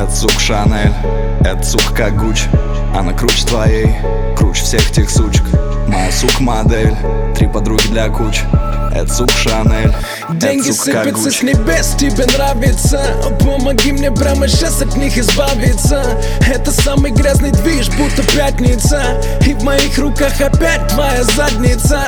Это сука Шанель, это сука как Гуччи. Она круче твоей, круче всех тех сучек. Моя сука модель, 3 подруги для кучи. Это сука Шанель, деньги сыпятся с небес, тебе нравится? Помоги мне прямо сейчас от них избавиться. Это самый грязный движ, будто пятница. И в моих руках опять твоя задница.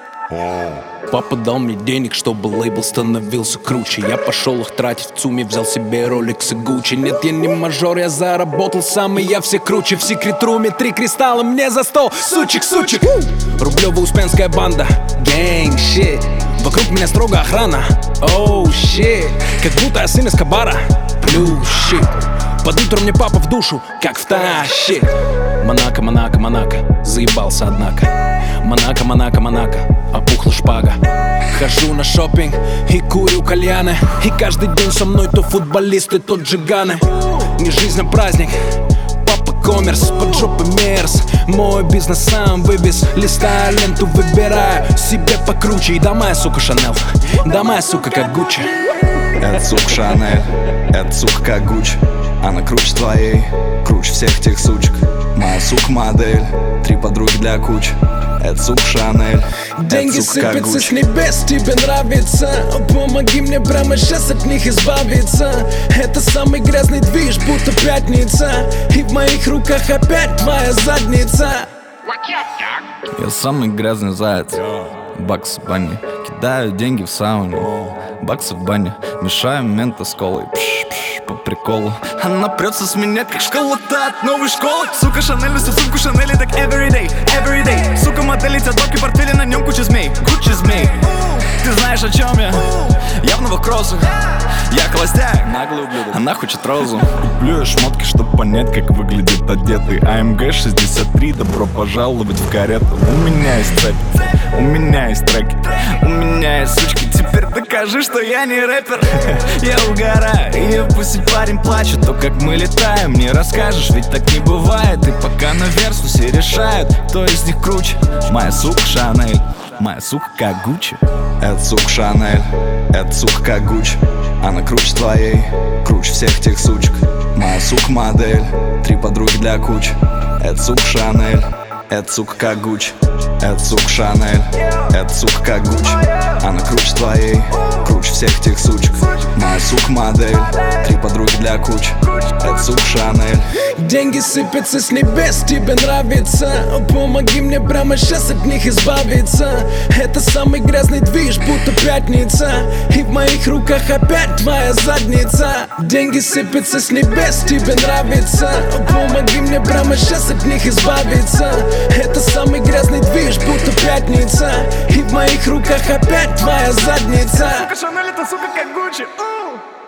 Папа дал мне денег, чтобы лейбл становился круче. Я пошел их тратить в ЦУМе, взял себе Rolex и Gucci. Нет, я не мажор, я заработал сам, и я все круче. В секрет-руме 3 кристалла мне за 100 сучек. Рублево-Успенская банда, gang shit. Вокруг меня строго охрана, oh shit. Как будто я сын Эскобара, blue shit. Под утро мне папа в душу, как втащит. Монако, Монако, Монако, заебался однако. Монако, Монако, Монако, опухла шпага. Хожу на шопинг и курю кальяны. И каждый день со мной то футболисты, то джиганы. Не жизнь, а праздник, папа коммерс, под жопой мерз. Мой бизнес сам вывез, листаю ленту, выбираю себе покруче. И да моя сука Шанель, да моя сука как Гуччи. Это сука Шанель, это сука как Гуччи. Она круче твоей, круче всех тех сучек. Моя сука модель, 3 подруги для кучи. Это сука Шанель, деньги это сука как сыпятся с Гуччи. небес, тебе нравится? Помоги мне прямо сейчас от них избавиться. Это самый грязный движ, будто пятница. И в моих руках опять твоя задница. Я самый грязный заяц, бакс в бане. Кидаю деньги в сауне, баксы в бане. Мешаю мента с колой, пш, по приколу. Она прется с меня, как школа-то от новой школы. Сука Шанель, всю сумку Шанели, так everyday. Сука модель, тетки, портфели, на нем куча змей, Гуччи змей. Ты знаешь, о чем я? Явно в кроссе. Я холостяк, наглый ублюдок. Она хочет розу. Куплю я шмотки, чтоб понять, как выглядит одетый. АМГ 63, добро пожаловать в карету. У меня есть цепь, у меня есть треки, у меня есть сучки. Теперь докажи, что я не рэпер. Я угораю, и пусть парень плачет. То, как мы летаем, не расскажешь, ведь так не бывает. И пока на версусе решают, кто из них круче. Моя сука Шанель, моя сука как Гуччи. Это сука Шанель, это сука как Гуччи. Она круче твоей, круче всех тех сучек. Моя сука модель, 3 подруги для кучи. Это сука Шанель, это сука как Гуччи. Это сука Шанель, это сука как Гуччи. Она круче твоей, круче всех тех сучек. Моя сука модель, 3 подруги для кучи. Это сука Шанель. Деньги сыпятся с небес, тебе нравится? Помоги мне прямо сейчас от них избавиться. Это самый грязный движ, будто пятница. И в моих руках опять твоя задница. Деньги сыпятся с небес, тебе нравится? Помоги мне прямо сейчас от них избавиться. Это самый грязный движ, будто пятница. И в моих руках опять твоя задница. Сука Шанель, это сука как Гуччи.